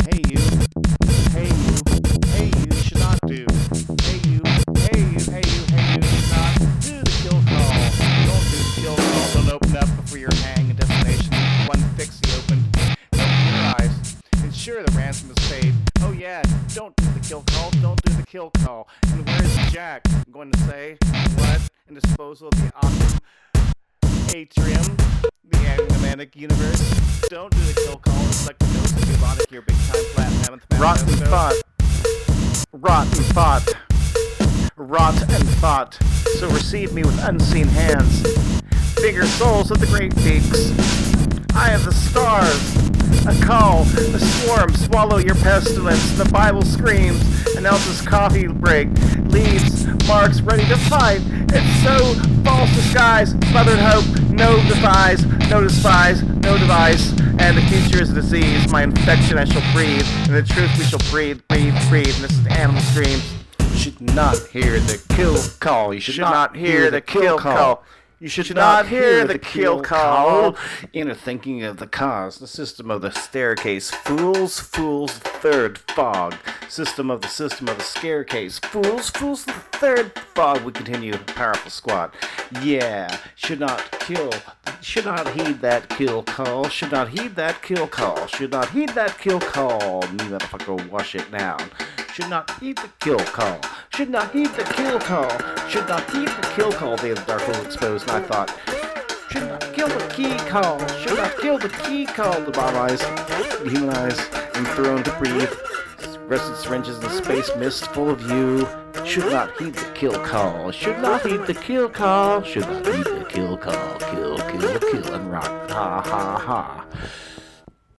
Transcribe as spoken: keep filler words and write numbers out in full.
Hey you, hey you, hey you should not do. Hey you, hey you, hey you, hey you should not do the kill call. Don't do the kill call. Don't open up before your hang and destination. One fixie open. Open your eyes. Ensure the ransom is paid. Oh yeah, don't do the kill call. Don't do the kill call. And where's Jack? I'm going to say what? And disposal of the Optum Atrium, the animatic universe. Don't do the kill call. It's like the dose of bubonic, your big time flat mammoth. Rotten thought. Rotten thought. Rot and thought. So receive me with unseen hands. Bigger souls of the great peaks. Eye of the stars. A call, a swarm, swallow your pestilence. The Bible screams, announces coffee break. Leaves, marks, ready to fight. It's so false disguise, smothered hope, no defies, no despise, no device. And the future is disease, my infection I shall breathe. And the truth we shall breathe, breathe, breathe. And this is animal screams. You should not hear the kill call. You should, should not, not hear the kill call. call. You should, should not, not hear the kill call. call. Inner thinking of the cause, the system of the staircase. Fools, fools, third fog. System of the system of the scarecase. Fools, fools, the third fog. We continue. Powerful squat. Yeah, should not kill. Should not heed that kill call. Should not heed that kill call. Should not heed that kill call. Me motherfucker, wash it down. Should not heed the kill call. Should not heed the kill call. Should not heed the kill call. They the dark will expose my thought. Should not kill the key call. Should not kill the key call. The bomb eyes, the human eyes, enthroned to breathe. Rested syringes in space mist full of you. Should not heed the kill call. Should not heed the kill call. Should not heed the kill call. Kill, kill, kill, and rock. Ha, ha, ha.